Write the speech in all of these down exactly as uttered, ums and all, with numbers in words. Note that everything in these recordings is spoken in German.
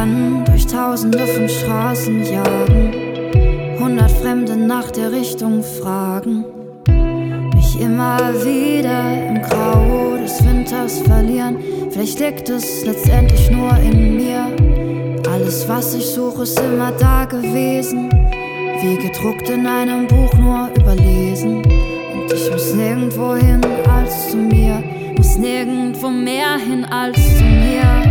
kann durch tausende von Straßen jagen, hundert Fremde nach der Richtung fragen, mich immer wieder im Grau des Winters verlieren. Vielleicht liegt es letztendlich nur in mir. Alles, was ich suche, ist immer da gewesen, wie gedruckt in einem Buch, nur überlesen. Und ich muss nirgendwo hin als zu mir, muss nirgendwo mehr hin als zu mir.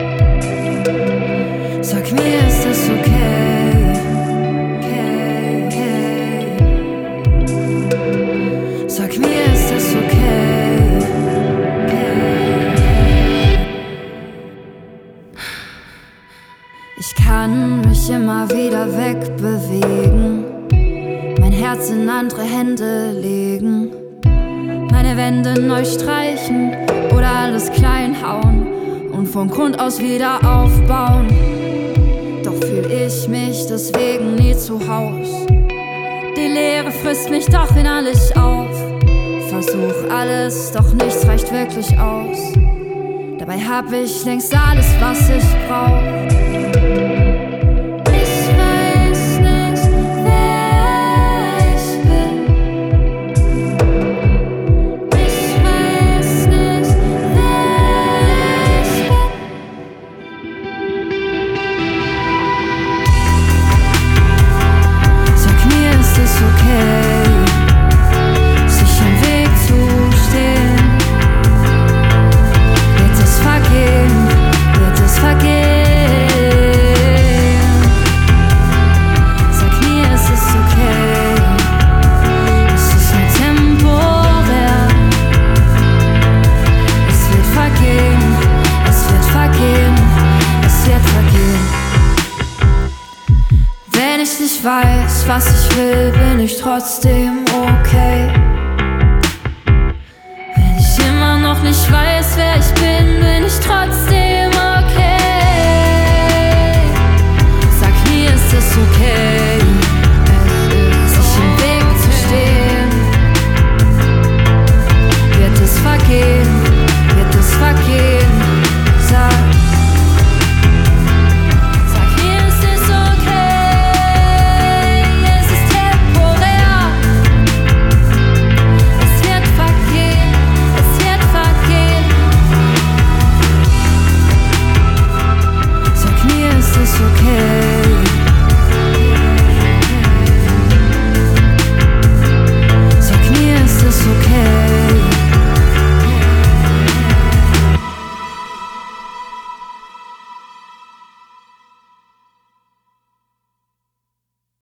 Sag mir, ist das okay? Okay, okay. Sag mir, ist das okay? Okay. Ich kann mich immer wieder wegbewegen, mein Herz in andere Hände legen, meine Wände neu streichen oder alles klein hauen und von Grund aus wieder aufbauen. Doch fühl ich mich deswegen nie zu Haus. Die Leere frisst mich doch innerlich auf. Versuch alles, doch nichts reicht wirklich aus. Dabei hab ich längst alles, was ich brauch. Wenn ich nicht weiß, was ich will, bin ich trotzdem okay.